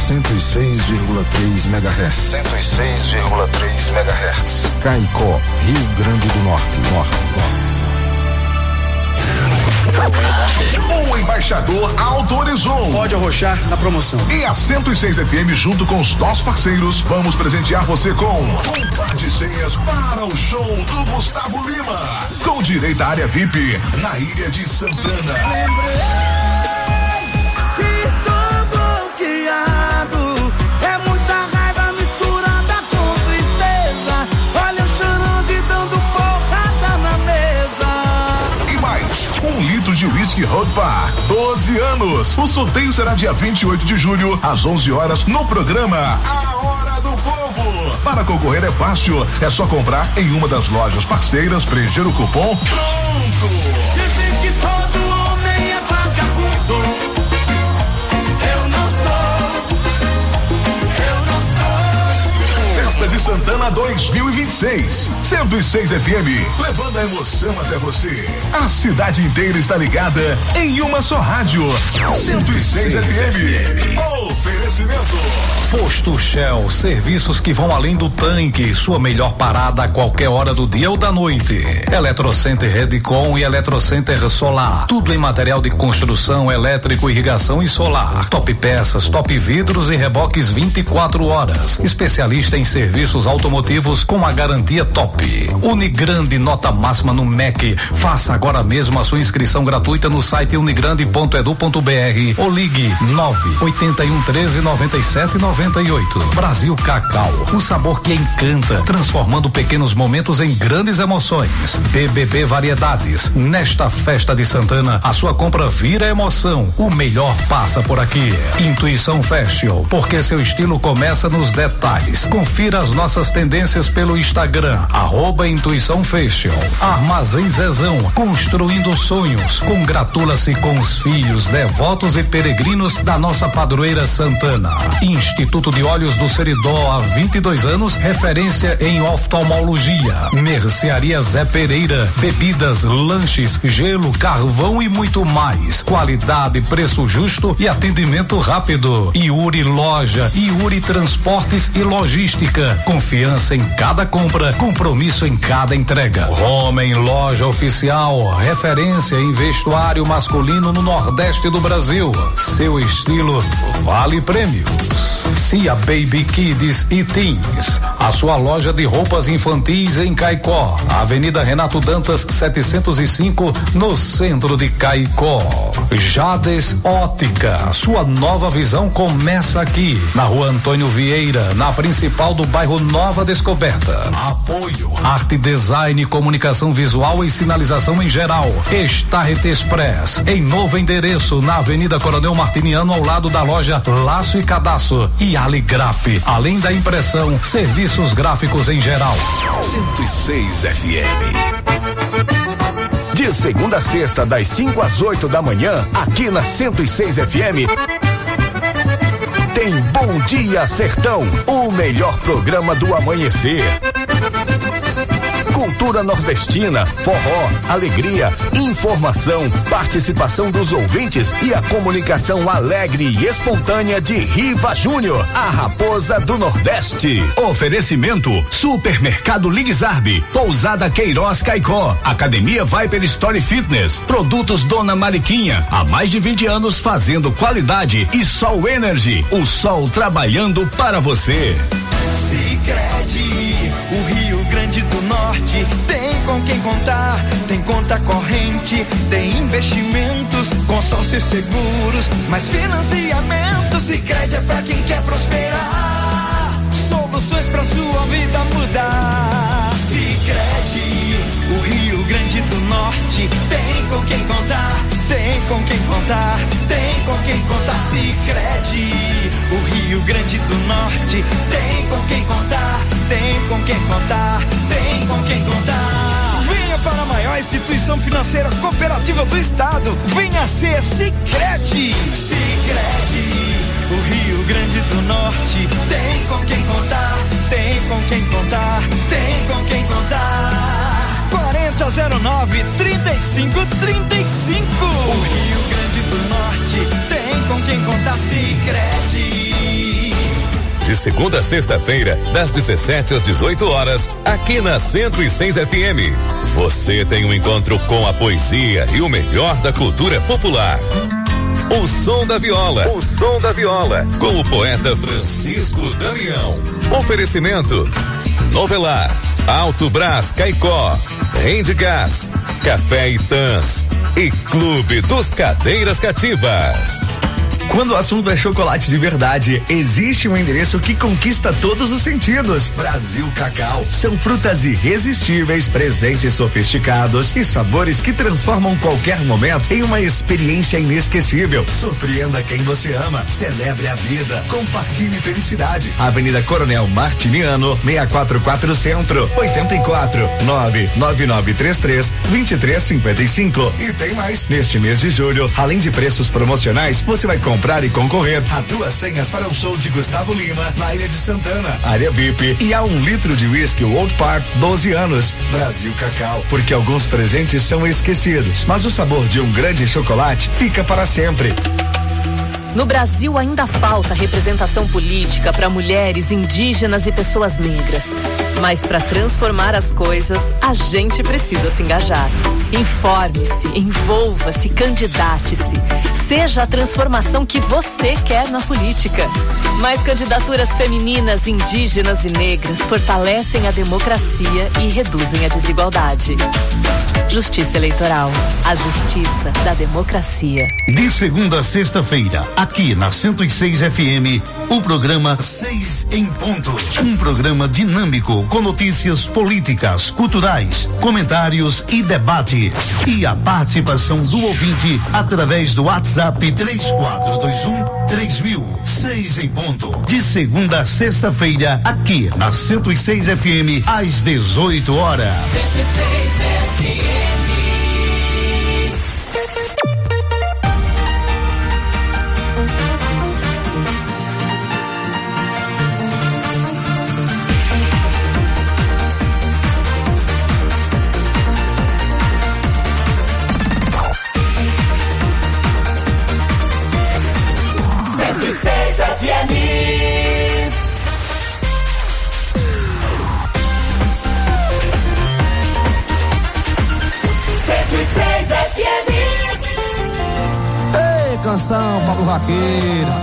106,3 MHz. 106,3 MHz. Caicó, Rio Grande do Norte. O embaixador autorizou. Pode arrochar na promoção. E a 106 FM, junto com os nossos parceiros, vamos presentear você com um par de senhas para o show do Gustavo Lima, com direito à área VIP na Ilha de Santana. De Whisky Road Bar, 12 anos. O sorteio será dia 28 de julho, às 11 horas, no programa A Hora do Povo. Para concorrer é fácil, é só comprar em uma das lojas parceiras, preencher o cupom. Pronto! Dizem que todo homem é vagabundo. Eu não sou. Festa de Santana 2026. 106 FM, levando a emoção até você. A cidade inteira está ligada em uma só rádio. 106 FM. Oferecimento. Posto Shell, serviços que vão além do tanque, sua melhor parada a qualquer hora do dia ou da noite. Eletrocenter Redcon e Eletrocenter Solar, tudo em material de construção, elétrico, irrigação e solar. Top peças, top vidros e reboques 24 horas. Especialista em serviços automotivos com a garantia top. Unigrande, nota máxima no MEC. Faça agora mesmo a sua inscrição gratuita no site unigrande.edu.br ou ligue 981139798. Brasil Cacau, o sabor que encanta, transformando pequenos momentos em grandes emoções. BBB Variedades, nesta festa de Santana, a sua compra vira emoção. O melhor passa por aqui. Intuição Fashion, porque seu estilo começa nos detalhes. Confira as nossas tendências pelo Instagram, @Intuição Fashion. Armazém Zezão, construindo sonhos. Congratula-se com os filhos, devotos e peregrinos da nossa padroeira Santana. Instituto de Olhos do Seridó, há 22 anos, referência em oftalmologia. Mercearia Zé Pereira, bebidas, lanches, gelo, carvão e muito mais. Qualidade, preço justo e atendimento rápido. Iuri Loja, Iuri Transportes e Logística. Confiança em cada compra, compromisso em cada entrega. Homem Loja Oficial, referência em vestuário masculino no Nordeste do Brasil. Seu estilo vale prêmios. Cia Baby Kids e Teens, a sua loja de roupas infantis em Caicó, Avenida Renato Dantas 705, no centro de Caicó. Jades Ótica, sua nova visão começa aqui, na Rua Antônio Vieira, na principal do bairro Nova Descoberta. Apoio Arte Design, Comunicação Visual e Sinalização em geral. Starret Express, em novo endereço, na Avenida Coronel Martiniano, ao lado da loja Laço e Cadastro. E Aligraf, além da impressão, serviços gráficos em geral. 106 FM. De segunda a sexta, das 5 às 8 da manhã, aqui na 106 FM. Tem Bom Dia Sertão, o melhor programa do amanhecer. Cultura nordestina, forró, alegria, informação, participação dos ouvintes e a comunicação alegre e espontânea de Riva Júnior, a raposa do Nordeste. Oferecimento: Supermercado Ligzarbe, Pousada Queiroz Caicó, Academia Viper Story Fitness, Produtos Dona Mariquinha, há mais de 20 anos fazendo qualidade, e Sol Energy, o sol trabalhando para você. Sicredi, o Rio Grande do Norte tem com quem contar, tem conta corrente, tem investimentos, consórcios seguros, mais financiamento. Sicredi é pra quem quer prosperar, soluções pra sua vida mudar. Sicredi, o Rio Grande do Norte tem com quem contar, tem com quem contar, tem com quem contar. Sicredi, o Rio Grande do Norte tem com quem contar, tem com quem contar, tem com quem contar. Venha para a maior instituição financeira cooperativa do estado, venha ser Sicredi. Sicredi, o Rio Grande do Norte tem com quem contar, tem com quem contar, tem com quem contar. 4009-3535. O Rio Grande do Norte tem com quem contar. Sicredi. segunda a sexta-feira, das 17 às 18 horas, aqui na 106 FM. Você tem um encontro com a poesia e o melhor da cultura popular. O Som da Viola. O Som da Viola. Com o poeta Francisco Damião. Oferecimento: Novelar, Alto Brás Caicó, Rende Gás, Café Itãs e Clube dos Cadeiras Cativas. Quando o assunto é chocolate de verdade, existe um endereço que conquista todos os sentidos. Brasil Cacau. São frutas irresistíveis, presentes sofisticados e sabores que transformam qualquer momento em uma experiência inesquecível. Surpreenda quem você ama. Celebre a vida. Compartilhe felicidade. Avenida Coronel Martiniano, 644 Centro, 84-99933-2355. E tem mais. Neste mês de julho, além de preços promocionais, você vai comprar e concorrer a 2 senhas para o show de Gustavo Lima na Ilha de Santana, área VIP, e a 1 litro de whisky Old Park 12 anos. Brasil Cacau, porque alguns presentes são esquecidos, mas o sabor de um grande chocolate fica para sempre. No Brasil ainda falta representação política para mulheres, indígenas e pessoas negras. Mas para transformar as coisas, a gente precisa se engajar. Informe-se, envolva-se, candidate-se. Seja a transformação que você quer na política. Mais candidaturas femininas, indígenas e negras fortalecem a democracia e reduzem a desigualdade. Justiça Eleitoral, a justiça da democracia. De segunda a sexta-feira, aqui na 106 FM, o programa 6 em Ponto. Um programa dinâmico com notícias políticas, culturais, comentários e debates. E a participação do ouvinte através do WhatsApp 3421-3000. 6 em Ponto. De segunda a sexta-feira, aqui na 106 FM, às 18 horas. 106 FM. Ei, canção, Pablo Vaqueiro.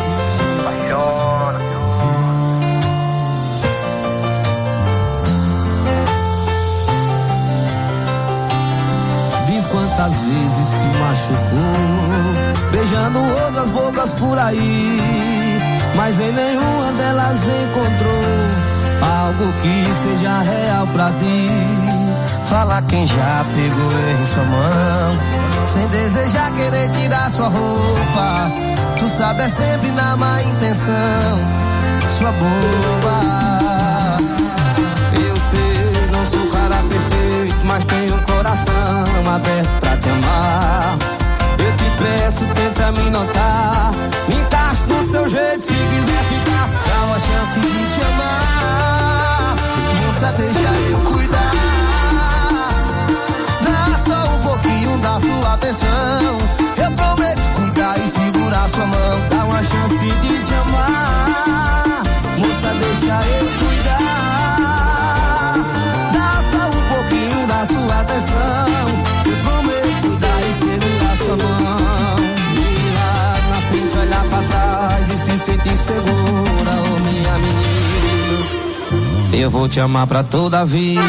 Diz quantas vezes se machucou, beijando outras bocas por aí, mas em nenhuma delas encontrou algo que seja real pra ti. Fala quem já pegou em sua mão, sem desejar querer tirar sua roupa. Tu sabe, é sempre na má intenção, sua boba. Eu sei, não sou cara perfeito, mas tenho um coração aberto pra te amar. Eu te peço, tenta me notar, me encaixe do seu jeito se quiser ficar. Dá uma chance de te amar, moça, deixa eu cuidar. Dá só um pouquinho da sua atenção, eu prometo cuidar e segurar sua mão. Dá uma chance de te amar, moça, deixa eu cuidar. Dá só um pouquinho da sua atenção, eu prometo cuidar e segurar sua mão. Mirar na frente, olhar pra trás e se sentir segura, oh minha menina. Eu vou te amar pra toda a vida.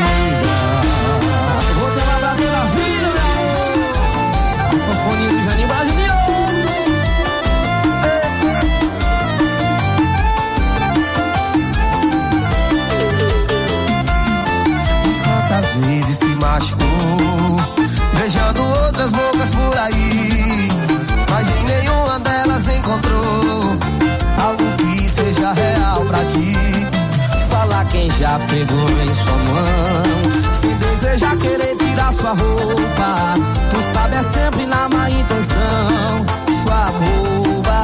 Às vezes se machucou, beijando outras bocas por aí, mas em nenhuma delas encontrou algo que seja real pra ti. Fala quem já pegou em sua mão, sem desejar querer tirar sua roupa. Tu sabe, é sempre na má intenção, sua roupa.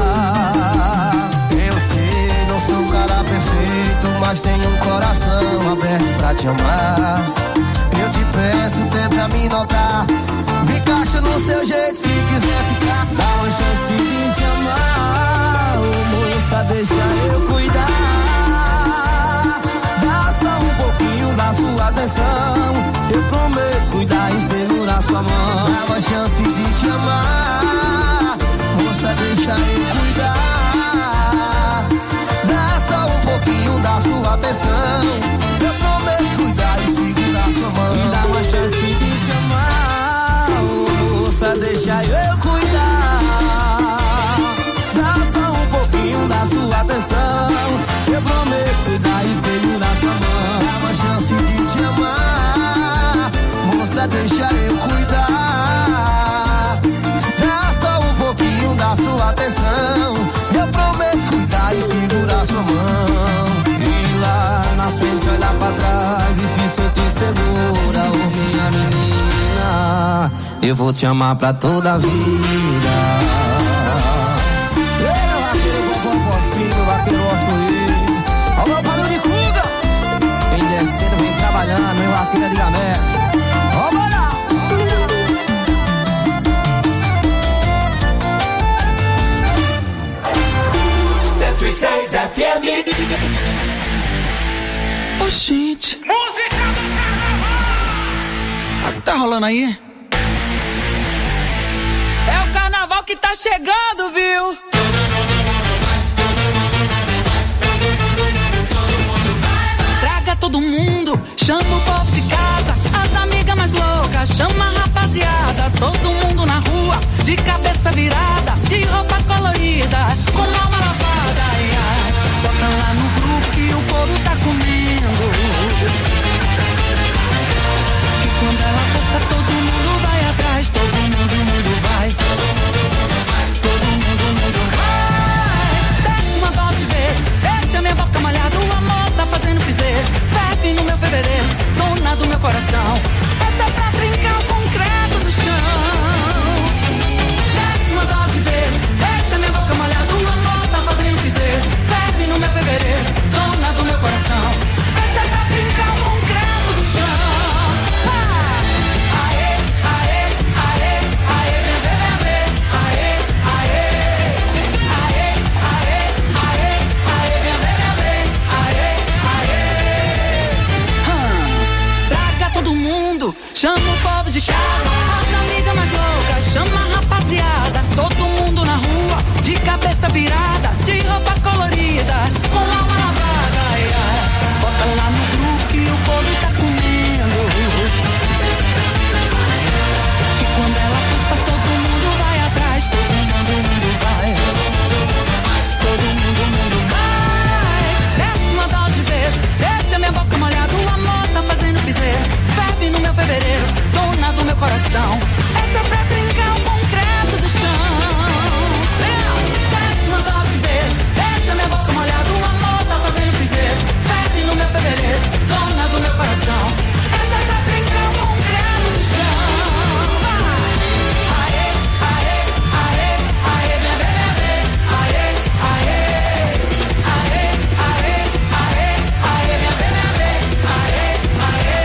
Eu sei, não sou um cara perfeito, mas tenho um coração aberto pra te amar. Eu te peço, tenta me notar, me encaixa no seu jeito se quiser ficar. Dá uma chance de te amar, oh moça, deixa eu cuidar. Dá uma chance de te amar, moça, deixa eu cuidar. Dá só um pouquinho da sua atenção, eu prometo cuidar e segurar sua mão. Me dá uma chance de te amar, moça, deixa eu cuidar. Dá só um pouquinho da sua atenção, eu prometo cuidar e segurar sua mão. Dá uma chance de te amar, moça, deixa eu cuidar. Dá só um pouquinho da sua atenção, eu prometo cuidar e segurar sua mão. E lá na frente olhar pra trás e se sentir segura, oh minha menina, eu vou te amar pra toda a vida. Meu vaqueiro, meu vaqueiro, Reis. Alô, Padrão de Cuga. Quem descendo vem trabalhando, meu vaqueiro de Gamé. Vamos lá. 106 FM. Ô, gente. Música do carnaval. O que tá rolando aí? É o carnaval que tá chegando, viu? Traga todo mundo, chama o povo de casa, as amigas mais loucas, chama a rapaziada, todo mundo na rua, de cabeça virada, de roupa colorida, com alma lavada, bota lá no grupo que o povo tá comendo, que quando ela passa todo mundo vai atrás, todo mundo vai, todo mundo vai, desce uma dose de vez, deixa minha boca molhada, o amor tá fazendo piseiro, bebe no meu fevereiro, dona do meu coração, essa é pra trincar o concreto do chão, desce uma dose de beijo, deixa minha boca molhada, o amor tá fazendo piseiro, bebe no meu fevereiro, dona do meu coração, essa é pra trincar o concreto do chão. Chama o povo de casa, as amigas mais loucas, chama a rapaziada, todo mundo na rua, de cabeça virada, de roupa colorida, com alma lavada, bota lá no grupo que o povo tá comendo, e quando ela passa todo mundo vai atrás, todo mundo vai, todo mundo vai, desce uma dose de beijo, deixa minha boca molhada, o amor tá fazendo piseiro, bebe no meu fevereiro, dona do meu coração, essa é pra trincar o concreto do chão, desce uma dose de beijo, deixa minha boca molhada, o amor tá fazendo piseiro, bebe no meu fevereiro, dona do meu coração, essa é pra trincar o concreto do chão. Aê, aê, aê, aê, minha bebê, aê, aê, aê, aê, aê, aê, minha bebê, aê, aê.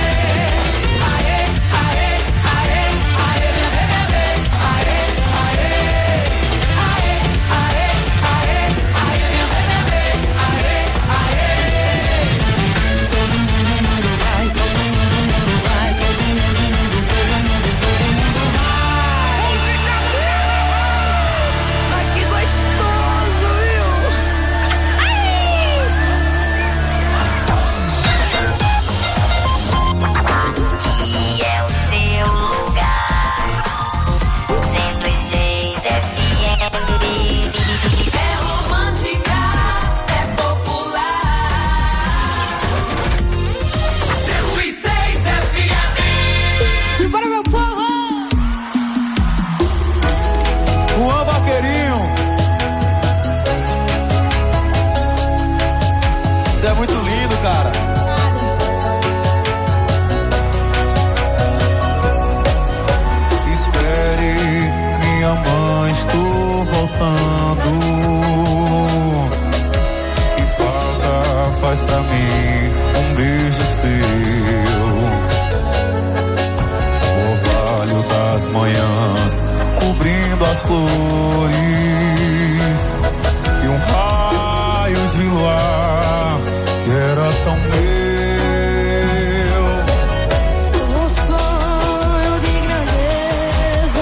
as flores e um raio de luar que era tão meu. Um sonho de grandeza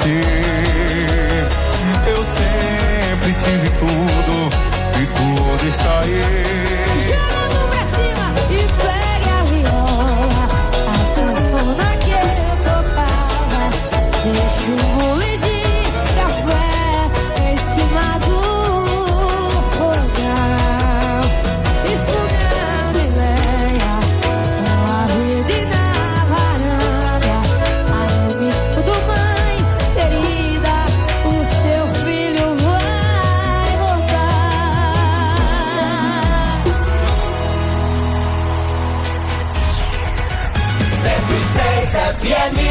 você. Eu sempre tive tudo e tudo está aí. Joga a mão pra cima e pega a viola, a sanfona que eu tocava. Deixa um bule de café em cima do fogão. E fogão de lenha, uma rede na varanda. Arrume tudo, mãe querida, o seu filho vai voltar. 106 FM.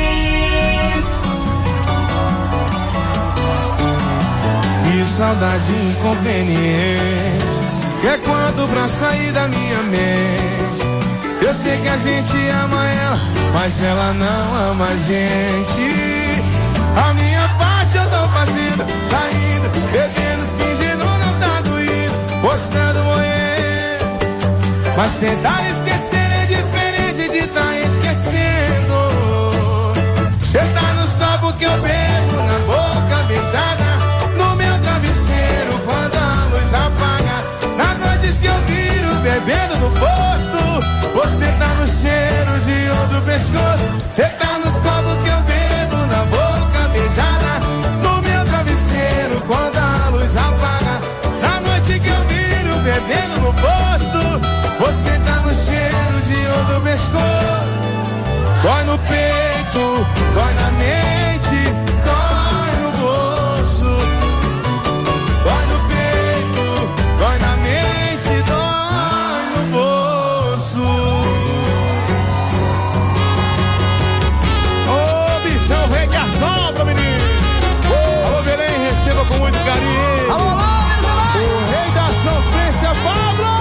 Que saudade inconveniente, que é quando pra sair da minha mente. Eu sei que a gente ama ela, mas ela não ama a gente. A minha parte eu tô fazendo, saindo, bebendo, fingindo não tá doído, postando morrendo. Mas tentar esquecer é diferente de tá esquecendo. Cê tá nos copos que eu bebo, na boca beijada, no meu travesseiro quando a luz apaga. Nas noites que eu viro bebendo no posto, você tá no cheiro de outro pescoço. Cê tá nos copos que eu bebo, na boca beijada, no meu travesseiro quando a luz apaga. Na noite que eu viro bebendo no posto, você tá no cheiro de outro pescoço. Dói no peito, dói na mente, dói no bolso. Dói no peito, dói na mente, dói no bolso. Ô bichão, vem que assopra, menino. Alô, Belém, receba com muito carinho. Alô, alô, o rei da sofrência, Pablo.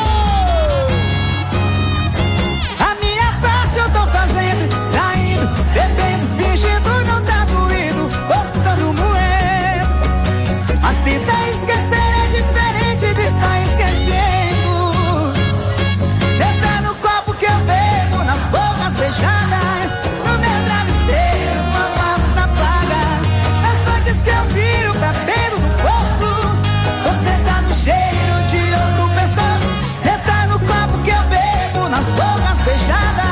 Eu tô fazendo, saindo, bebendo, fingindo não tá doído, postando moendo. Mas tentar esquecer é diferente de estar esquecendo. Cê tá no copo que eu bebo, nas bocas beijadas, no meu travesseiro quando a luz apaga. Nas noites que eu viro bebendo no posto, você tá no cheiro de outro pescoço. Cê tá no copo que eu bebo, nas bocas beijadas,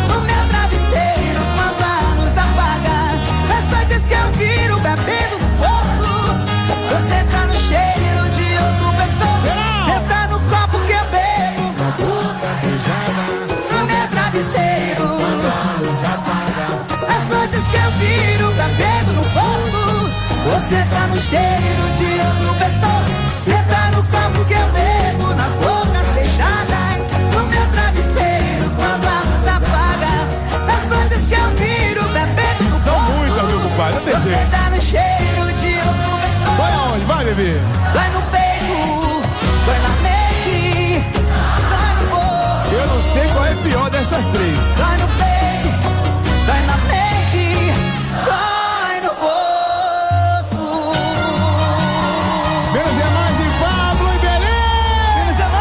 bebendo no posto, você tá no cheiro de outro pescoço. Você tá no copo que eu bebo, na boca beijada, no meu travesseiro quando a luz apaga. As noites que eu viro bebendo no posto, você tá no cheiro de outro pescoço. Você tá no copo que eu bebo, nas bocas beijadas, no meu travesseiro quando a luz apaga. As noites que eu viro bebendo no posto, são muitas, meu compadre, você tá no cheiro de outro pescoço. Vai aonde? Vai, bebê. Vai no peito, vai na mente, vai no bolso. Eu não sei qual é pior dessas três. Vai no peito, vai na mente, vai no bolso. Menos é mais em Pablo e Belém. Menos é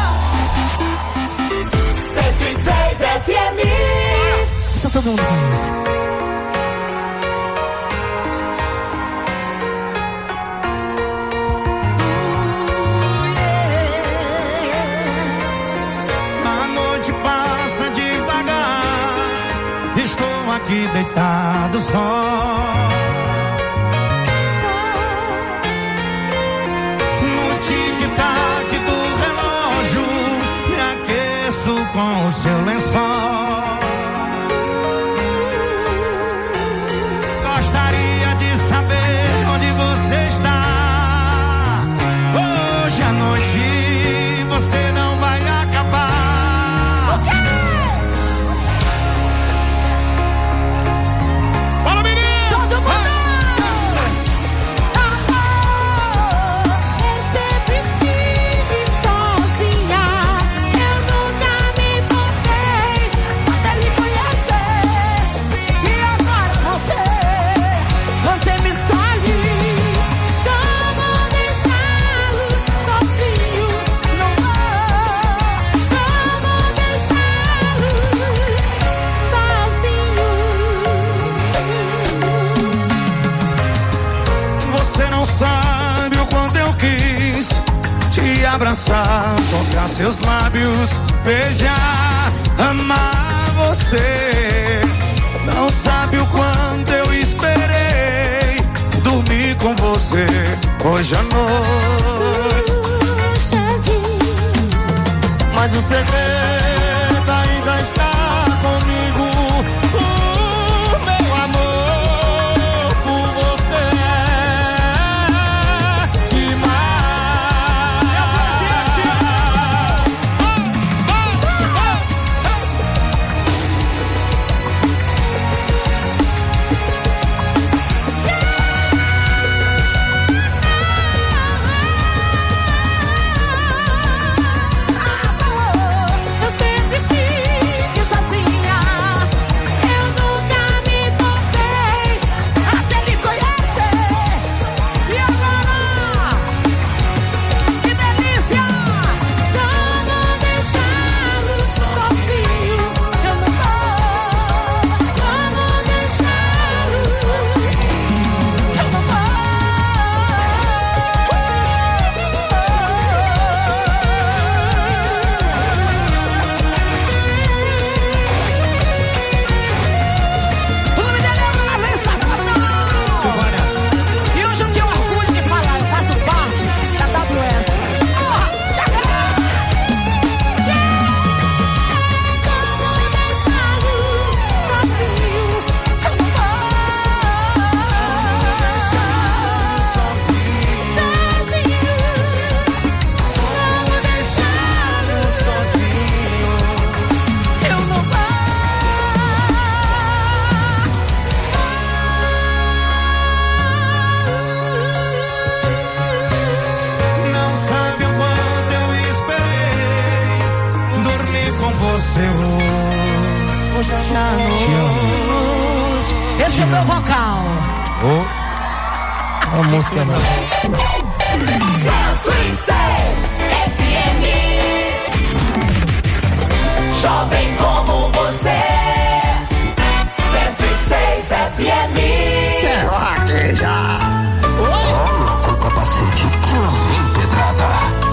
mais. 106 FM. Só todo mundo conhece. Aqui deitado só, no tic-tac do relógio, me aqueço com o seu lençol. Gostaria de saber onde você está. Hoje à noite você não vai acabar. O quê? abraçar, tocar seus lábios, beijar, amar você. Não sabe o quanto eu esperei dormir com você hoje à noite. Mas o segredo ainda está comigo. O meu amor por você é demais. Eu sempre estive sozinha, eu nunca me importei até lhe conhecer. E agora, que delícia! Como deixá-lo sozinho? Eu não vou. Como deixá-lo sozinho? Eu não vou. O nome dele é Larissa Silvânia. E hoje eu tenho orgulho de falar, eu faço parte da WS. Como deixá-lo sozinho? Eu não vou. Sozinho. Como deixá-lo sozinho? Eu não vou. Não sabe o quanto eu esperei dormir com você hoje à noite. Esse é o meu vocal. A música não. 106 FM. Jovem como você. 106 FM. Será que já? Coloca o capacete que lá vem pedrada.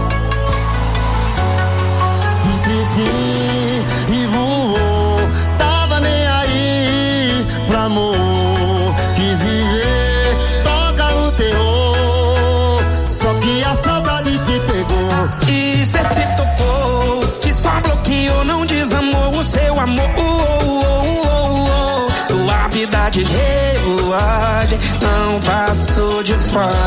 Esqueci e voou, tava nem aí pra amor. Quis viver, toca o terror, só que a saudade te pegou. E cê se tocou, que só bloqueou, não desamou o seu amor. Sua vida de revoagem não passou de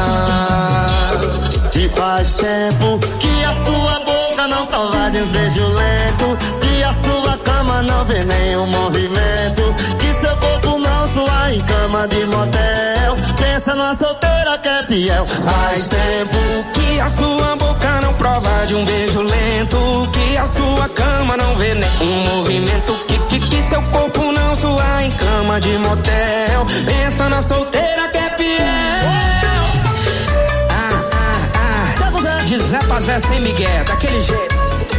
fase. E faz tempo que a sua boca não covarde os beijos lentos, que a sua cama não vê nenhum movimento, que seu corpo não sua em cama de motel. Pensa numa solteira que é fiel. Faz tempo que a sua boca não prova de um beijo lento, que a sua cama não vê nenhum movimento, que seu corpo não sua em cama de motel. Pensa na solteira que é fiel. De Zé pra Zé sem Miguel, daquele jeito.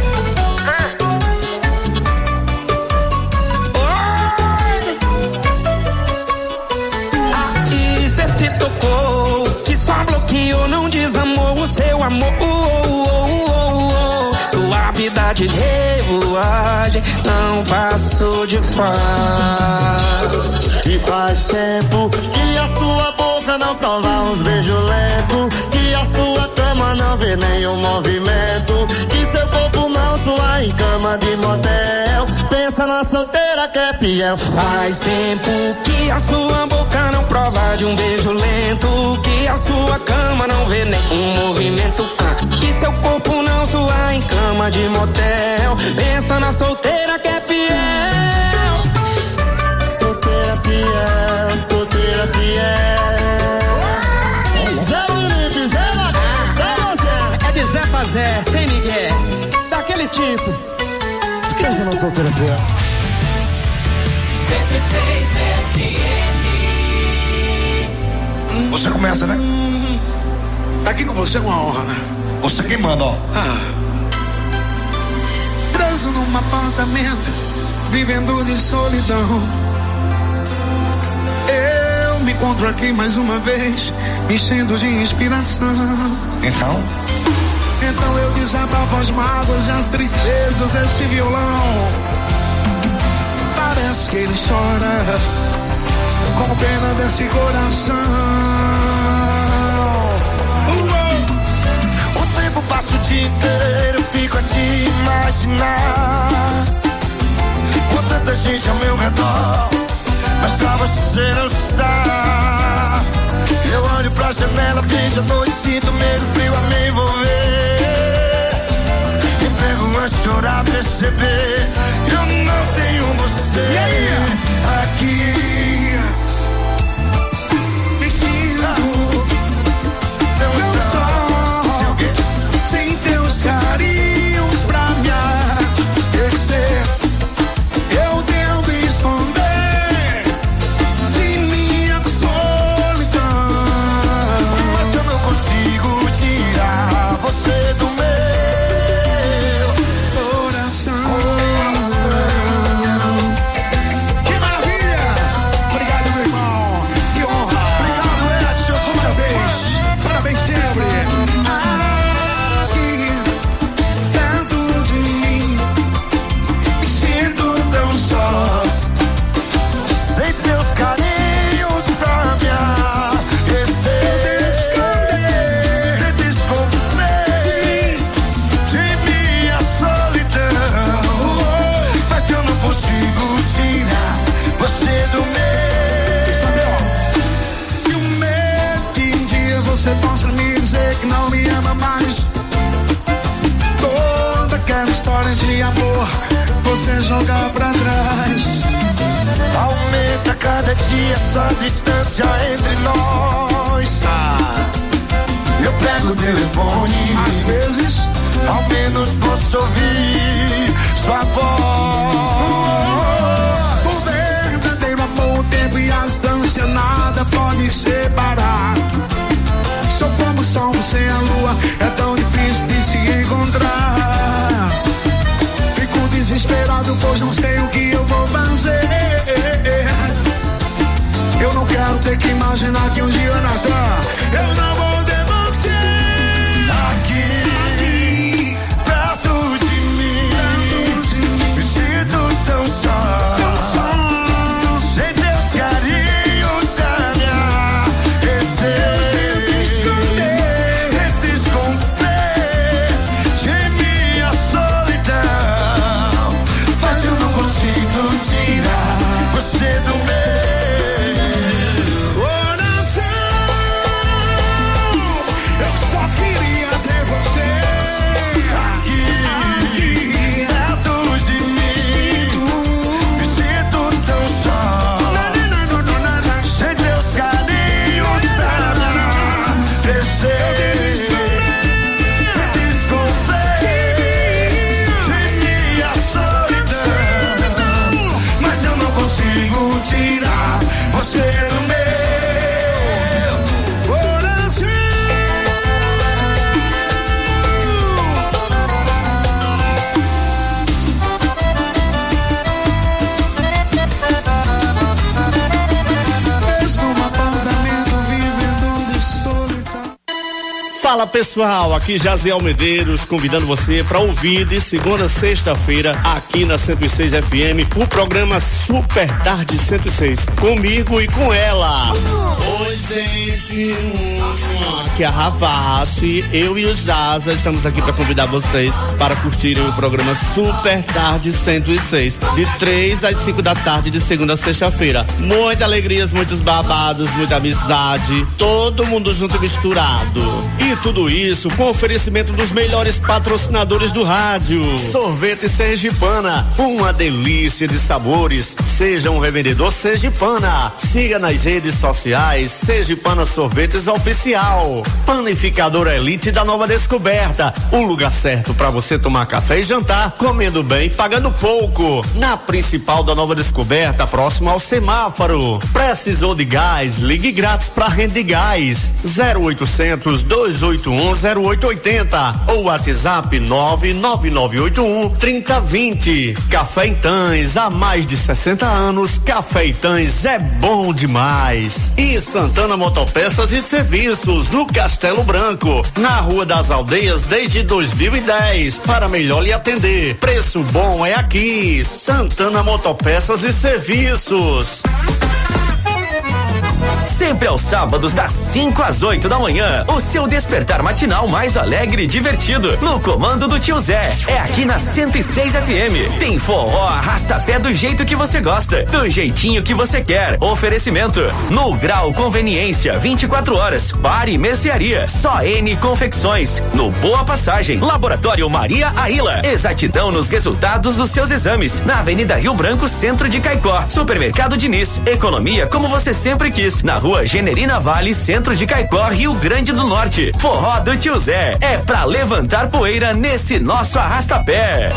E cê se tocou, que só bloqueou, não desamou o seu amor. Sua vida de revoagem não passou de fase. E faz tempo que a sua boca não prova uns beijos lentos, que a sua cama não vê nenhum movimento, que seu corpo não sua em cama de motel. Pensa na solteira que é fiel. Faz tempo que a sua boca não prova de um beijo lento, que a sua cama não vê nenhum movimento, que seu corpo não sua em cama de motel. Pensa na solteira que é fiel. Solteira fiel, solteira fiel. Zé Felipe, Zé Bacana, é de Zé pra Zé, sem Miguel, daquele tipo. Esquece na solteira fiel. 106 FM. Você começa, né? Tá aqui com você é uma honra, né? Você quem manda, ó. Preso num apartamento, vivendo de solidão. Eu me encontro aqui mais uma vez, me enchendo de inspiração. Então? Então eu desabafo as mágoas e as tristezas desse violão. Parece que ele chora com pena desse coração. O tempo passa o dia inteiro, fico a te imaginar, com tanta gente ao meu redor, mas só você não está. Eu olho pra janela, vejo a noite, sinto medo, frio a me envolver. Me pego a chorar, perceber, eu não tenho você aqui. Me sinto tão só, sem teus carinhos pra me aquecer. Eu tento esconder de minha solidão, mas eu não consigo tirar você do meu coração. Que maravilha! Obrigado, meu irmão. Que honra. Obrigado, Edson. Parabéns. Parabéns sempre. Aqui, dentro de mim, me sinto tão só, sem teus carinhos pra me aquecer. Tento esconder de minha solidão, mas eu não consigo tirar você do meu. Sabe, ó, e o medo que um dia você possa me dizer que não me ama mais. Toda aquela história de amor você jogar pra trás. Aumenta cada dia essa distância entre nós. Eu pego o telefone, Às vezes ao menos posso ouvir sua voz. o verdadeiro amor, o tempo e a distância nada pode separar. Sou como o sol sem a lua, é tão difícil de se encontrar. Fico desesperado, pois não sei o que eu vou fazer. Eu não quero ter que imaginar que um dia, Natan, eu não vou ter você Aqui, perto de mim, me sinto tão só, sem teus carinhos pra me aquecer. Tento esconder de minha solidão, mas eu não consigo tirar você do meu coração. Eu só queria ter você aqui, perto de mim. Me sinto tão só, sem teus carinhos pra me crescer. Tento esconder de minha solidão, mas eu não consigo tirar você do meu coração. Estou num apartamento vivendo de solidão. Fala pessoal, aqui Jaziel Medeiros convidando você para ouvir de segunda a sexta-feira aqui na 106 FM o programa Super Tarde 106 comigo e com ela. Oi gente, aqui é a Ravache, eu e o Jaza estamos aqui para convidar vocês para curtirem o programa Super Tarde 106 de 3 às 5 da tarde de segunda a sexta-feira. Muitas alegrias, muitos babados, muita amizade, todo mundo junto e misturado. E tudo isso com oferecimento dos melhores patrocinadores do rádio. Sorvete Sergipana, uma delícia de sabores. Seja um revendedor Sergipana. Siga nas redes sociais Sergipana Sorvetes Oficial. Panificadora Elite da Nova Descoberta, o lugar certo para você tomar café e jantar, comendo bem, pagando pouco. Na principal da Nova Descoberta, próximo ao semáforo. Precisou de gás? Ligue grátis para Rende Gás 0800 28 32810880 ou WhatsApp 999813020. Café Itãs, há mais de 60 anos, Café Itãs é bom demais. E Santana Motopeças e Serviços, no Castelo Branco, na Rua das Aldeias desde 2010, para melhor lhe atender. Preço bom é aqui, Santana Motopeças e Serviços. Sempre aos sábados, das 5 às 8 da manhã, o seu despertar matinal mais alegre e divertido, no comando do tio Zé. É aqui na 106 FM. Tem forró, arrasta-pé do jeito que você gosta, do jeitinho que você quer. Oferecimento: No Grau Conveniência, 24 horas, bar e mercearia. Só N Confecções. No Boa Passagem, Laboratório Maria Aila. Exatidão nos resultados dos seus exames. Na Avenida Rio Branco, Centro de Caicó. Supermercado Diniz. Economia como você sempre quis. Na Rua Generina Vale, Centro de Caicó, Rio Grande do Norte. Forró do tio Zé é pra levantar poeira nesse nosso arrasta-pé.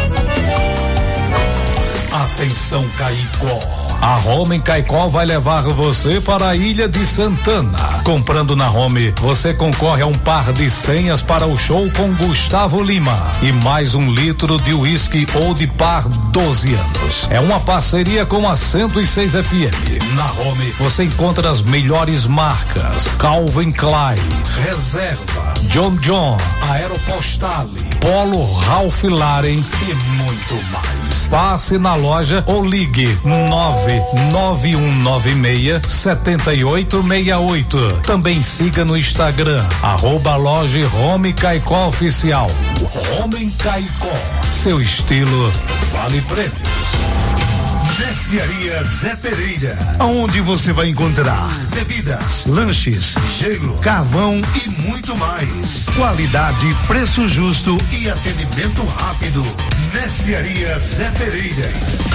Atenção, Caicó. A Home em Caicó vai levar você para a Ilha de Santana. Comprando na Home, você concorre a um par de senhas para o show com Gustavo Lima e mais 1 litro de uísque Old Par 12 anos. É uma parceria com a 106 FM. Na Home, você encontra as melhores marcas: Calvin Klein, Reserva, John, Aeropostale, Polo Ralph Lauren e muito mais. Passe na loja ou ligue 991967868. Também siga no Instagram @loja Home Caicó Oficial. Home em Caicó, seu estilo vale prêmios. Mercearia Zé Pereira, onde você vai encontrar bebidas, lanches, gelo, carvão e muito mais. Qualidade, preço justo e atendimento rápido. Mercearia Zé Pereira.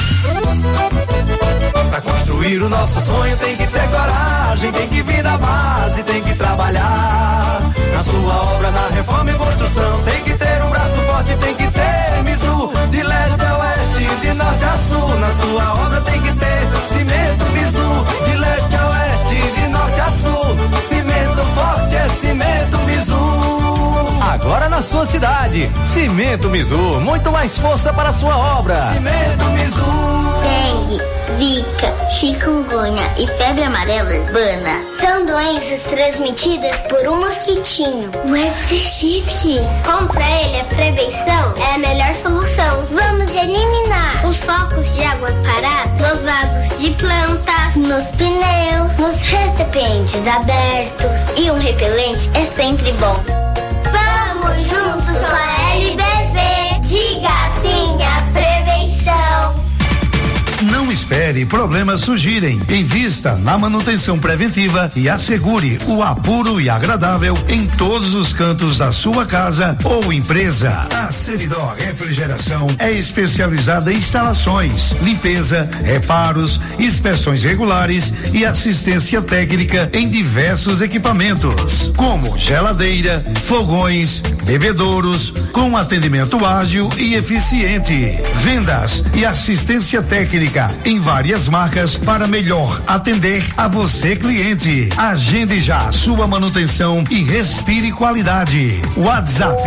Pra construir o nosso sonho tem que ter coragem, tem que vir da base, tem que trabalhar. Na sua obra, na reforma e construção, tem que ter um braço forte, tem que ter Mizu. De leste a oeste, de norte a sul, na sua obra tem que ter cimento Mizu. De leste a oeste, de norte a sul, cimento forte é cimento Mizu. Agora na sua cidade, Cimento Mizu, muito mais força para a sua obra. Cimento Mizu. Dengue, zika, chikungunya e febre amarela urbana são doenças transmitidas por um mosquitinho, o Aedes aegypti. Contra ele, a prevenção é a melhor solução. Vamos eliminar os focos de água parada nos vasos de plantas, nos pneus, nos recipientes abertos. E um repelente é sempre bom. Vamos juntos com a LBV. Diga sim à prevenção. Não espere problemas surgirem. Invista na manutenção preventiva e assegure o apuro e agradável em todos os cantos da sua casa ou empresa. A Seridó Refrigeração é especializada em instalações, limpeza, reparos, inspeções regulares e assistência técnica em diversos equipamentos, como geladeira, fogões, bebedouros, com atendimento ágil e eficiente. Vendas e assistência técnica em várias marcas para melhor atender a você, cliente. Agende já sua manutenção e respire qualidade. WhatsApp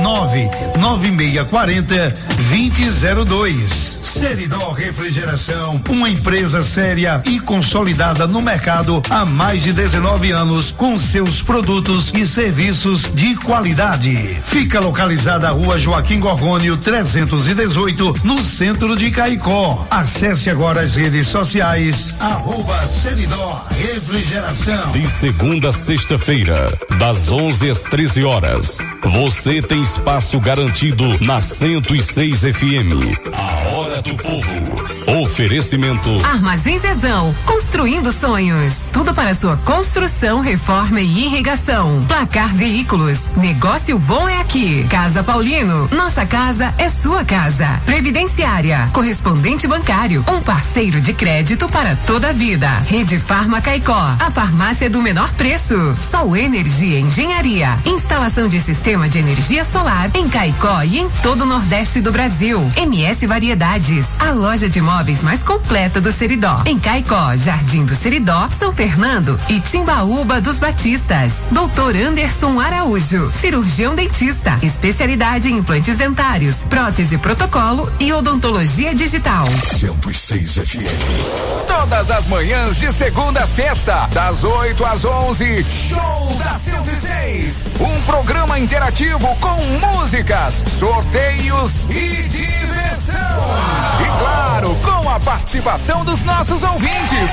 99640-2002. Seridó Refrigeração, uma empresa séria e consolidada no mercado há mais de 19 anos com seus produtos e serviços de qualidade. Fica localizada a Rua Joaquim Gorgônio 318, no centro de Caicó. Acesse agora as redes sociais @Seridó Refrigeração. De segunda a sexta-feira, das 11 às 13 horas, você tem espaço garantido na 106 FM. A Hora do Povo. Oferecimento Armazém Zezão, construindo sonhos. Tudo para sua construção, reforma e irrigação. Placar Veículos, negócio bom é aqui. Casa Paulino, nossa casa é sua casa. Previdenciária, correspondente bancário, um parceiro de crédito para toda a vida. Rede Farma Caicó, a farmácia do menor preço. Sol Energia Engenharia, instalação de sistema de energia solar em Caicó e em todo o Nordeste do Brasil. MS Variedades, a loja de móveis móveis mais completa do Seridó. Em Caicó, Jardim do Seridó, São Fernando e Timbaúba dos Batistas. Doutor Anderson Araújo, cirurgião dentista, especialidade em implantes dentários, prótese protocolo e odontologia digital. 106 FM. Todas as manhãs de segunda a sexta, das 8 às 11, Show da 106. Um programa interativo com músicas, sorteios e diversão. E claro, com a participação dos nossos ouvintes.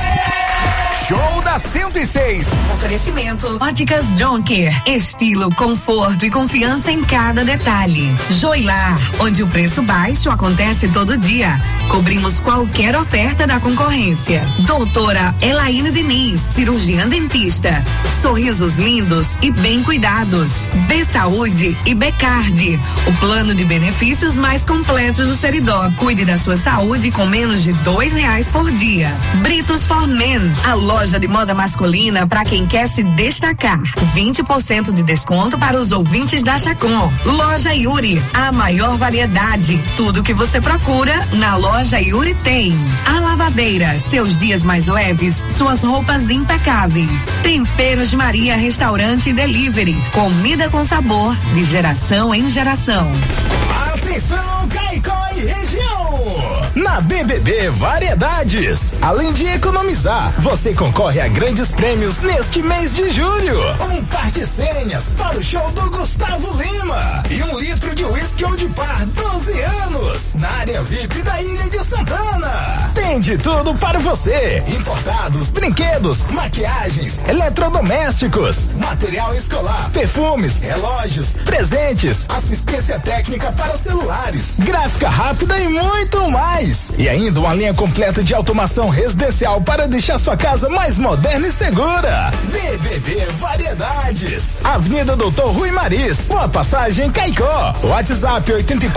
Show da 106. Oferecimento Óticas Jonker. Estilo, conforto e confiança em cada detalhe. Joilar, onde o preço baixo acontece todo dia. Cobrimos qualquer oferta da concorrência. Doutora Elaine Diniz, cirurgiã dentista. Sorrisos lindos e bem cuidados. B Saúde e Becard, o plano de benefícios mais completos do Seridó. Cuide da sua saúde com menos de R$2 por dia. Britos for Men, a loja de moda masculina para quem quer se destacar. 20% de desconto para os ouvintes da Chacon. Loja Yuri, a maior variedade. Tudo que você procura na loja Yuri tem. A Lavadeira, seus dias mais leves, suas roupas impecáveis. Temperos Maria Restaurante e Delivery, comida com sabor de geração em geração. Atenção, Caicó e região! Na BBB Variedades, além de economizar, você concorre a grandes prêmios neste mês de julho. Um par de senhas para o show do Gustavo Lima e 1 litro de uísque Old Par 12 anos na área VIP da Ilha de Santana. Tem de tudo para você: importados, brinquedos, maquiagens, eletrodomésticos, material escolar, perfumes, relógios, presentes, assistência técnica para celulares, gráfica rápida e muito mais. E ainda uma linha completa de automação residencial para deixar sua casa mais moderna e segura. BBB Variedades, Avenida Doutor Rui Maris, Boa Passagem, Caicó. WhatsApp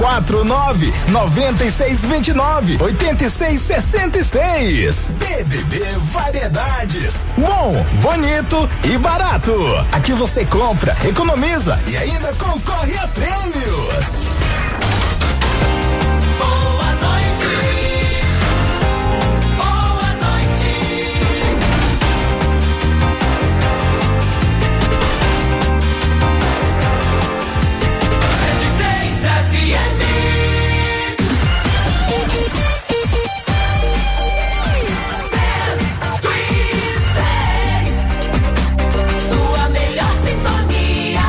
849-9629-8666. BBB Variedades. Bom, bonito e barato. Aqui você compra, economiza e ainda concorre a prêmios. Boa noite. 106 FM. Sua melhor sintonia.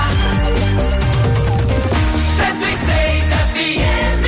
106 FM.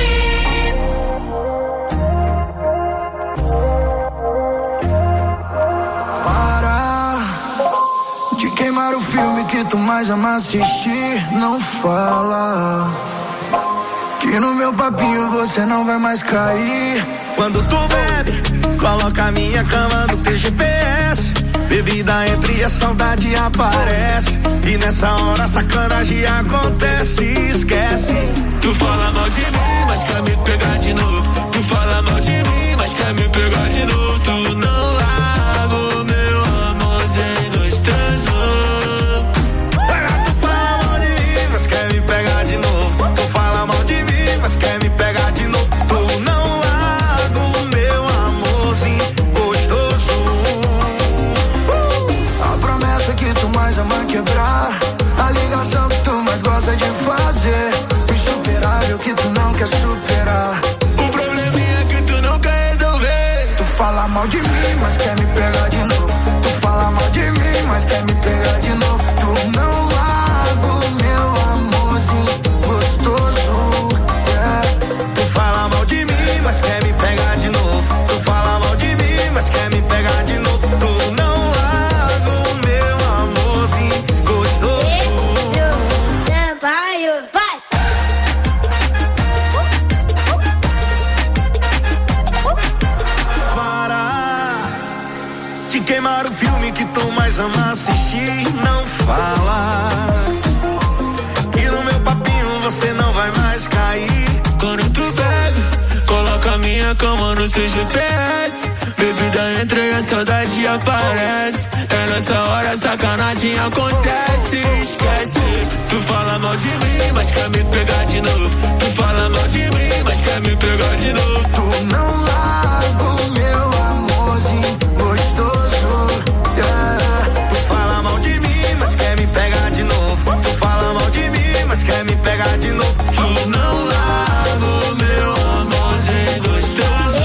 Queimar o filme que tu mais ama assistir. Não fala que no meu papinho você não vai mais cair. Quando tu bebe, coloca a minha cama no teu GPS. Bebida entra e a saudade aparece. E nessa hora a sacanagem acontece. Esquece. Tu fala mal de mim, mas quer me pegar de novo. Tu fala mal de mim, mas quer me pegar de novo. Tu não larga o meu amor sem gostoso. Tu fala mal de mim, mas quer me pegar de novo. Tu fala mal de mim, mas quer me pegar de novo. Tu não larga o meu amorzinho gostoso. A promessa que tu mais ama quebrar, a ligação que tu mais gosta de fazer, insuperável que tu não quer superar. O probleminha que tu não quer resolver. Tu fala mal de mim, mas quer me pegar de novo. Tu fala mal de mim, mas quer me pegar de novo. Tu não larga o meu amorzinho gostoso. Tu fala mal de mim, mas quer me pegar de novo. Tu fala mal de mim, mas quer me pegar de novo. Tu não larga o meu amorzinho gostoso. Vai! Para de queimar o filme que tu mais ama assistir. Não fala que no meu papinho você não vai mais cair. Quando tu bebe, coloca a minha cama no seu GPS. Bebida entra e a saudade aparece. nessa hora a sacanagem acontece. Esquece. Tu fala mal de mim, mas quer me pegar de novo. Tu fala mal de mim, mas quer me pegar de novo. Tu não larga o meu amorzinho gostoso, yeah. Tu fala mal de mim, mas quer me pegar de novo. Tu fala mal de mim, mas quer me pegar de novo. Tu não larga o meu amorzinho gostoso.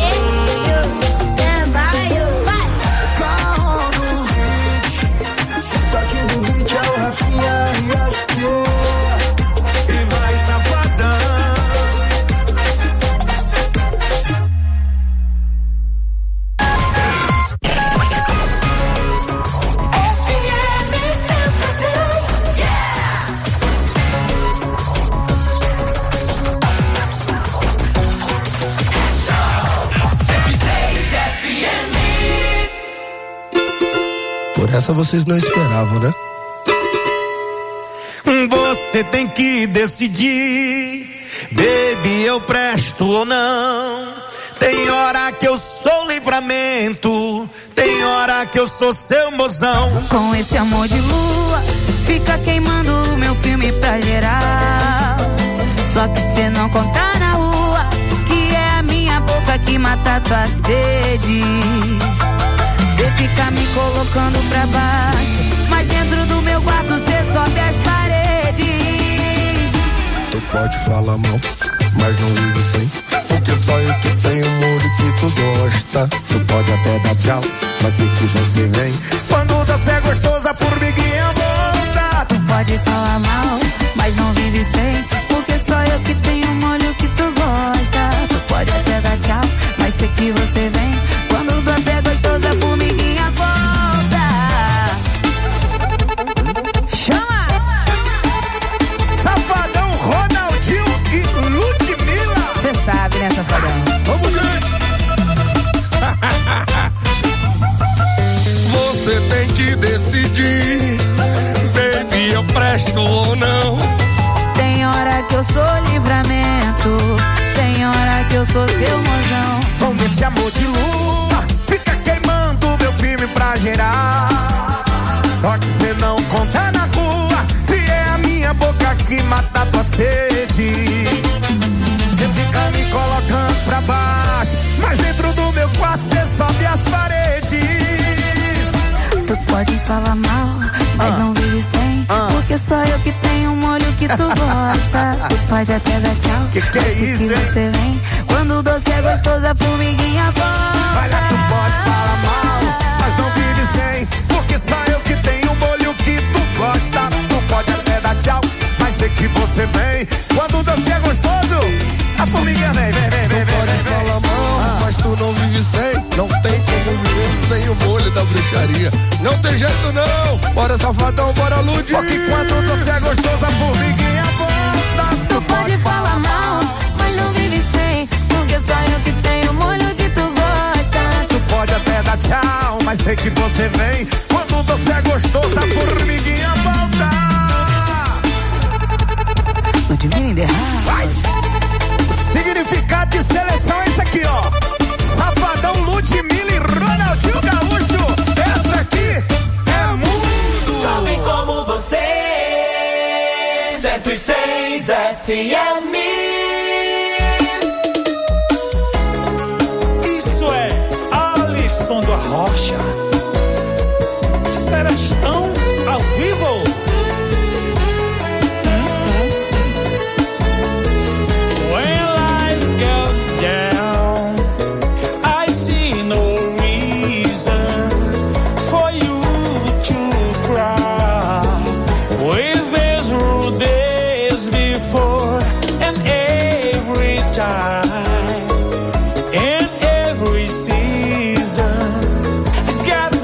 Por essa vocês não esperavam, né? Você tem que decidir, baby, eu presto ou não. Tem hora que eu sou livramento, tem hora que eu sou seu mozão. Com esse amor de lua, fica queimando o meu filme pra geral. Só que cê não conta na rua, que é a minha boca que mata tua sede. Cê fica me colocando pra baixo, mas dentro do meu quarto cê sobe as paredes. Tu pode falar mal, mas não vive sem, porque só eu que tenho molho que tu gosta. Tu pode até dar tchau, mas sei que você vem. Quando você é gostosa, a formiguinha volta. Tu pode falar mal, mas não vive sem, porque só eu que tenho molho que tu gosta. Tu pode até dar tchau, mas sei que você vem. Quando você é gostosa, a formiguinha volta. Chama! Safadão, Ronaldinho e Ludmilla. Cê sabe, né, Safadão? Vamos ver. Você tem que decidir, baby, eu presto ou não. Tem hora que eu sou livramento, tem hora que eu sou seu mozão. Com esse amor de lua, fica queimando meu filme pra gerar. Só que cê não conta na rua, e é a minha boca que mata tua sede. Cê fica me colocando pra baixo, mas dentro do meu quarto cê sobe as paredes. Tu pode falar mal, mas não vive sem, porque só eu que tenho um molho que tu gosta. Tu pode até dar tchau, que é isso, que você vem. Quando o doce é gostoso, a formiguinha volta. Olha, tu pode falar mal, mas não vive sem, porque só eu que tenho um molho que tu gosta. Tu pode até dar tchau, mas sei que você vem. Quando o doce é gostoso, a formiguinha vem. Tu pode falar mal, mas tu não vive sem. Não tem como viver sem o molho da bruxaria. Não tem jeito não. Bora Safadão, bora Lud. Porque quando você é gostoso, a formiguinha volta. Tu pode falar mal, mas não vive sem, porque só eu que tenho o molho que tu gosta. Tu pode até dar tchau, mas sei que você vem. Quando você é gostoso, a formiguinha volta. Ludmilla in the house. Significado de seleção é esse aqui, ó. Safadão, Ludmilla e Ronaldinho Gaúcho. Essa aqui é mundo. Jovem como você, 106 FM. Isso é Alisson da Rocha. Serestão ao vivo. When lights go down, I see no reason for you to cry. We've been through this before, and every time, in every season, God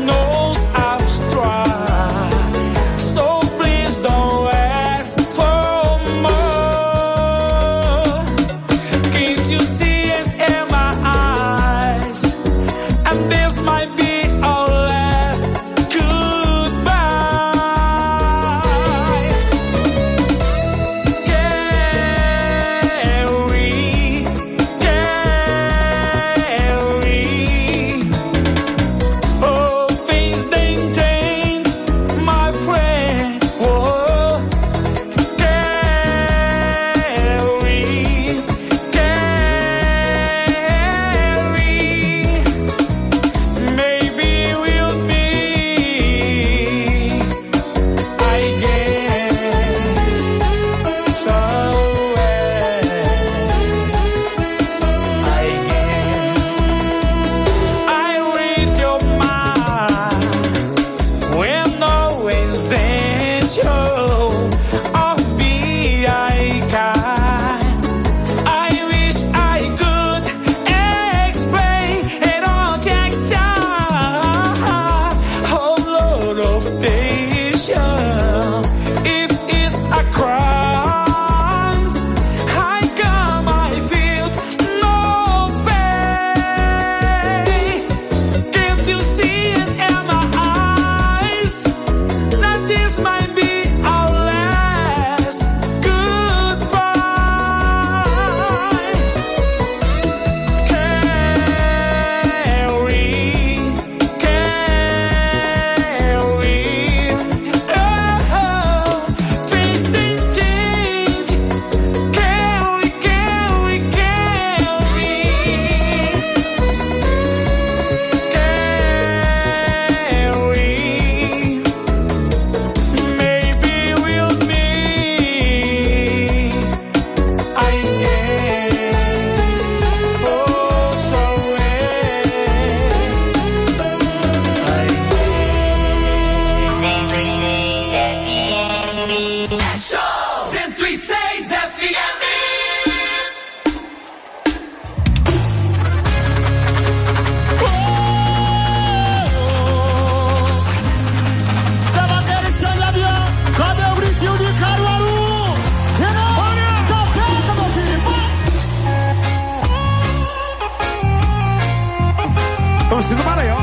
Tarcísio Maranhão.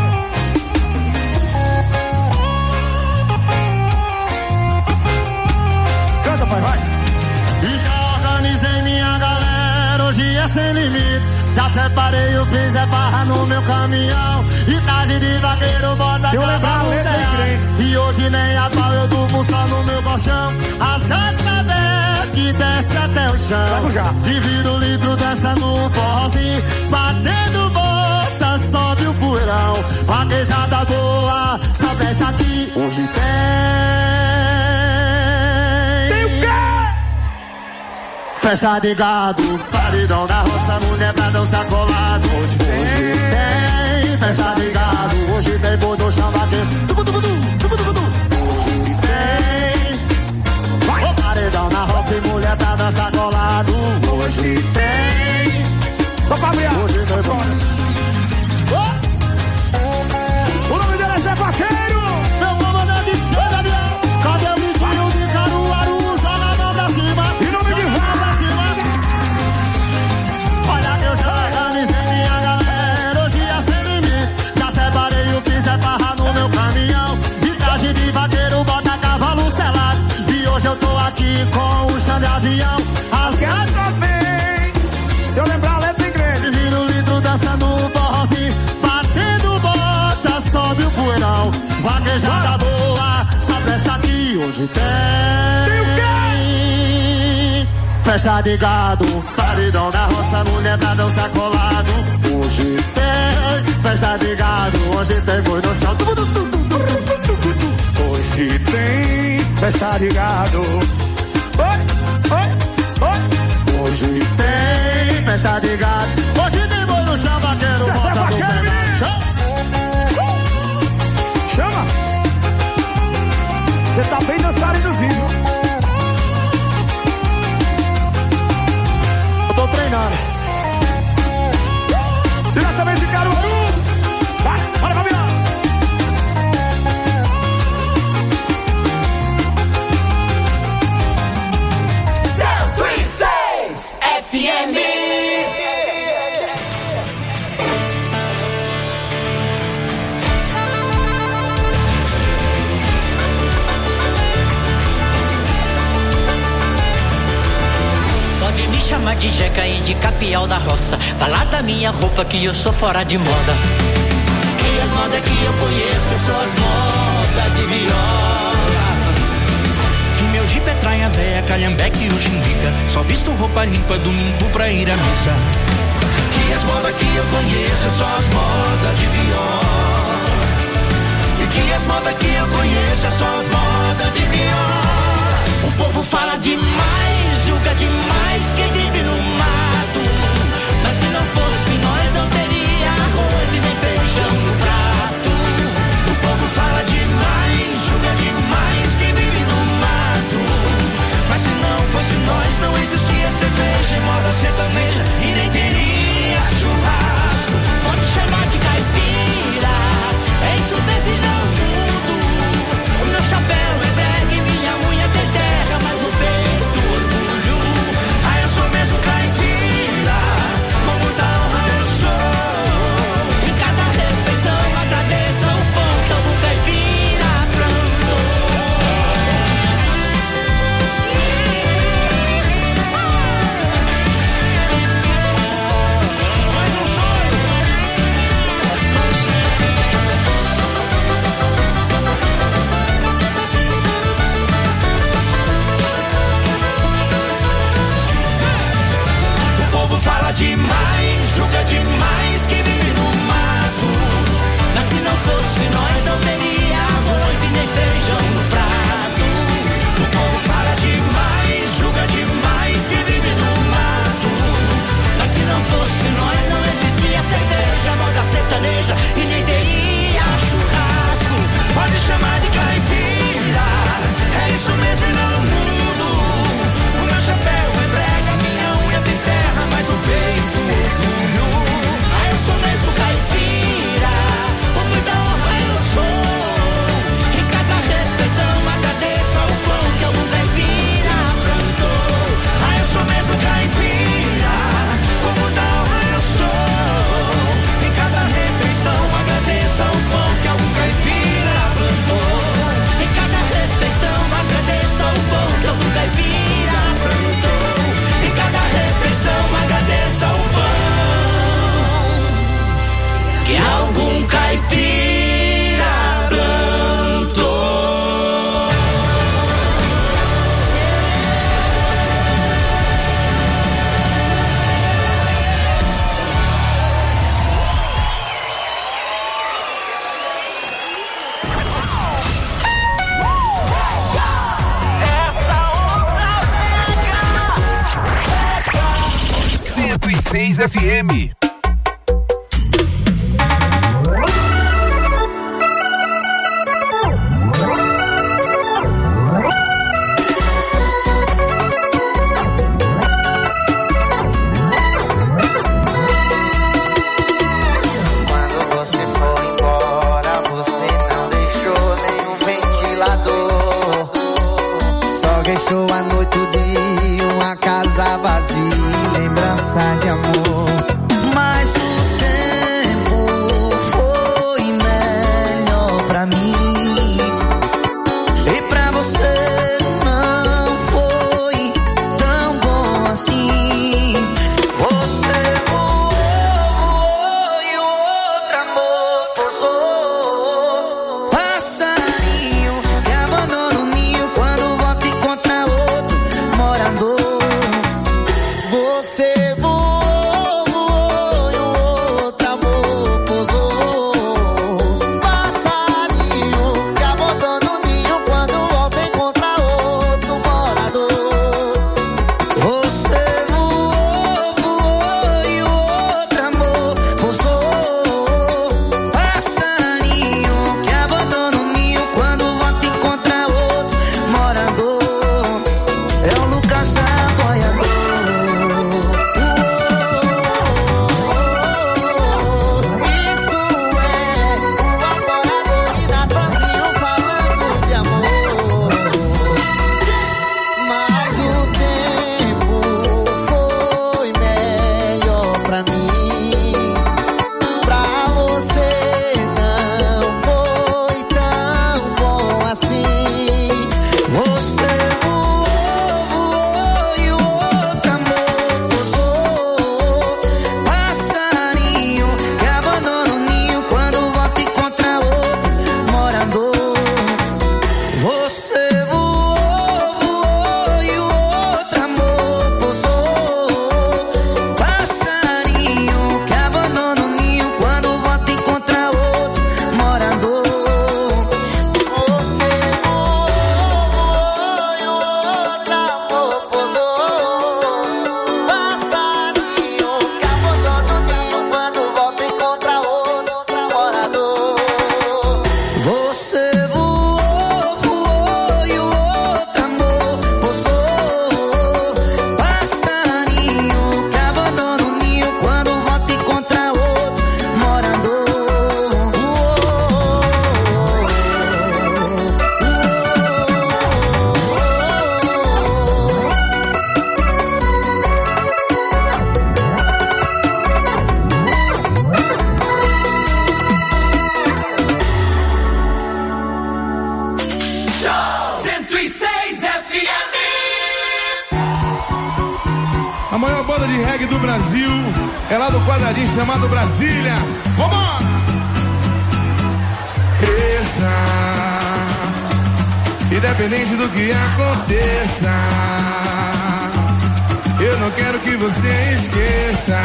Canta, pai, vai. E já organizei minha galera, hoje é sem limite. Já separei o freezer barra no meu caminhão. E tarde de vaqueiro, bota a capa no céu. E hoje nem a pau, eu durmo só no meu colchão. As gatas velhas que desce até o chão. E vira o litro dessa no forrozinho. Batendo bota, sobe o poeirão. Vaquejada boa, só festa aqui. Hoje tem. Tem o quê? Festa de gado, paredão da roça, mulher pra dançar colado. Hoje tem festa de gado, hoje tem boi no chão batendo. Hoje tem paredão na roça e mulher pra dançar colado. Hoje tem. Hoje tem boi. O nome dele é Zé Vaqueiro. Meu comandante chega, Gabriel. Cadê o Vitinho de Caruaru? Joga a mão pra cima. E nome de pra cima. Olha que eu já organizei minha galera. Hoje é sem limite. Já separei o que separa no meu caminhão. E traje de vaqueiro, bota cavalo selado. E hoje eu tô aqui com o chão de avião. As gatas vem. Se eu lembrar a letra em grego. Vira o litro dançando o forrozinho. Batendo bota, sobe o poeirão. Vaquejada boa, só presta aqui. Hoje tem. Tem o quê? Festa de gado, paredão da roça, mulher pra dançar colado. Hoje tem festa de gado, hoje tem boi no chão. Hoje tem festa de gado. Hoje tem festa de gado, hoje tem boi no chão, vaqueiro. Bota do pé no chão. Chama. Você tá bem dançarinozinho. Eu tô treinando. Diretamente de Caruaru. Vai, bora, Fabiano. FM. Pode me chamar de Jeca e de Capial da roça. Falar da minha roupa que eu sou fora de moda. Que as modas que eu conheço são as modas de viola. Que meu jipe é traia véia, calhambeque e o gindica. Só visto roupa limpa domingo pra ir à missa. Que as modas que eu conheço são as modas de viola. E que as modas que eu conheço são as modas de viola. O povo fala demais, julga demais quem vive no mato. Mas se não fosse nós não teria arroz e nem feijão no prato. O povo fala demais, julga demais quem vive no mato. moda sertaneja e nem teria churrasco. Pode chamar de caipira, é isso mesmo e não mudo. O meu chapéu é drag, minha unha tem terra, mas no peito orgulho. Ah, eu sou mesmo caipira, com muita honra eu sou. Em cada refeição agradeça o pão que algum caipira plantou. Mais um sonho. O povo fala demais, julga demais, que vive no mato. Mas se não fosse nós, não teria arroz e nem feijão no prato. O povo fala demais, julga demais, que vive no mato. Mas se não fosse nós, não existia cerveja, moda sertaneja e nem teria churrasco. Pode chamar de caipira, é isso mesmo e não mudo. O meu chapéu é brega, minha unha tem terra, mas o peito orgulho. Ah, eu sou mesmo caipira, com muita honra eu sou. Em cada refeição agradeço ao pão que algum caipira plantou. Ah, eu sou mesmo caipira, com muita honra eu sou. Em cada refeição agradeço ao pão que algum caipira plantou. Em cada refeição agradeço ao pão que algum caipira plantou. Em cada refeição agradeço ao pão que algum caipira plantou. Essa outra pega. 106 FM. Quando você foi embora, você não deixou nenhum ventilador. Só deixou a noite, o dia, uma casa vazia, lembrança de amor. Mas o tempo foi melhor pra mim, e pra você não foi tão bom assim. Você voou e o outro amor pousou. Passarinho que abandona o ninho quando volta e encontra outro morador. Você voou banda de reggae do Brasil. É lá do quadradinho chamado Brasília. Vambora! Cresça, independente do que aconteça, eu não quero que você esqueça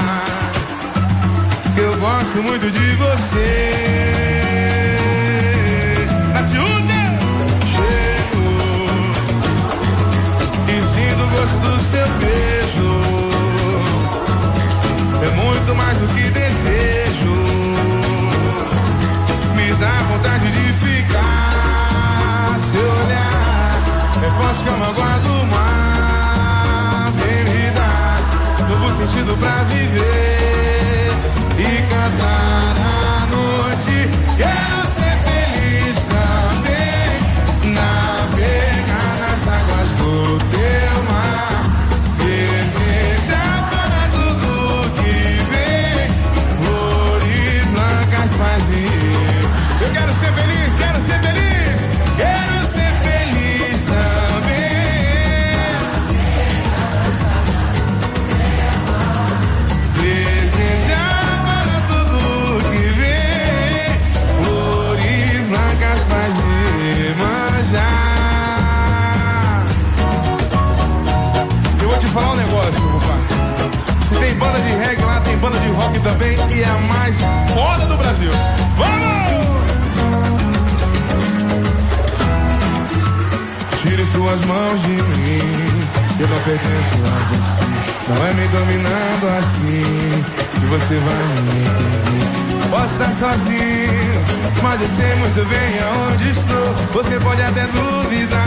que eu gosto muito de você. Chego e sinto o gosto do seu beijo. É muito mais do que desejo. Me dá vontade de ficar. Seu olhar é forte como a água do mar. Vem me dar novo sentido pra viver e cantar a noite. Quero ser feliz também, navegar nas águas do teu mar, desejar para tudo que vem, flores blancas vazias. Eu quero ser feliz, quero ser feliz, quero ser feliz também. Desejar para tudo que vem, flores blancas fazer manjar. Eu vou te falar um negócio, papai. Se tem banda de reggae lá, tem banda de rock também, e é a mais foda do Brasil. Vamos! Tire suas mãos de mim, eu não pertenço a você. Não é me dominando assim que você vai me entender. Posso estar sozinho, mas eu sei muito bem aonde estou. Você pode até duvidar,